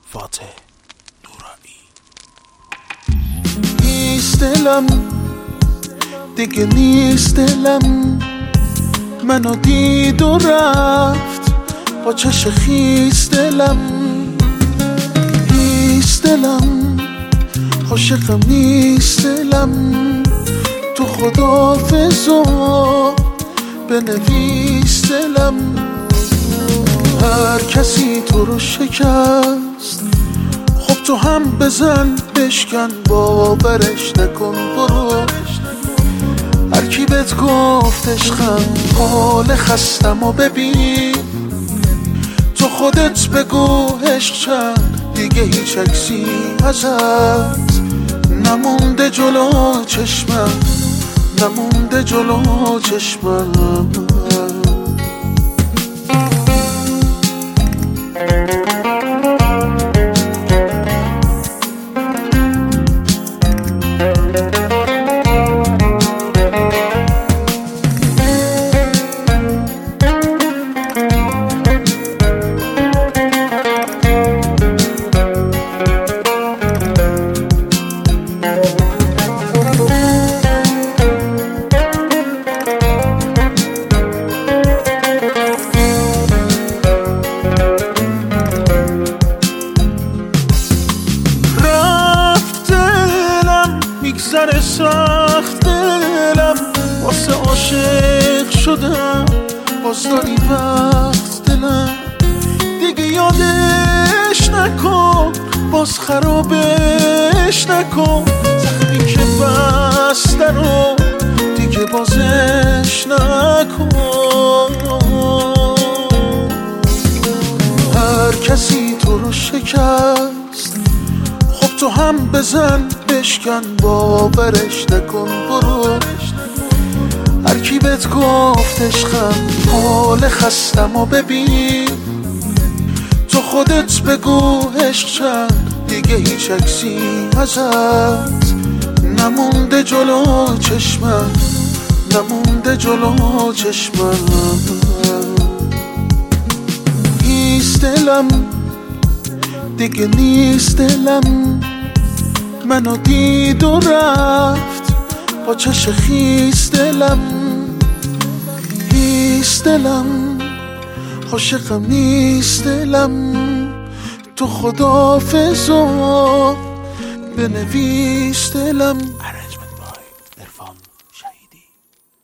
فاتح نورایی. نیست دلم دیگه، نیست دلم منو دید و رفت با چش خیس دلم. نیست دلم عاشقم، نیست دلم تو خداحافظا بنویس دلم. هر کسی تو رو شکست، خب تو هم بزن بشکن، باورش نکن برو. هر کی بهت گفت عشقم حال خستم و ببین، تو خودت بگو عشق چند دیگه هیچ عکسی ازت نمونده جلو چشمم، نمونده جلو چشمم. میگذره سخت دلم، واسه عاشق شدم باز داری وقت دلم. دیگه یادش نکن، باز خرابش نکن، زخمی که بسته رو دیگه بازش نکن. هر کسی تو رو شکست، خب تو هم بزن بشکن، باورش نکن برو. هر کی بهت گفت عشقم حال خستم و ببین، تو خودت بگو عشق چند دیگه هیچ عکسی ازت نمونده جلو چشمم، نمونده جلو چشمم. نیست دلم دیگه، نیست دلم منو دید و رفت با چش خیس دلم. نیست دلم عاشقم، نیست دلم تو خداحافظا بنویس دلم.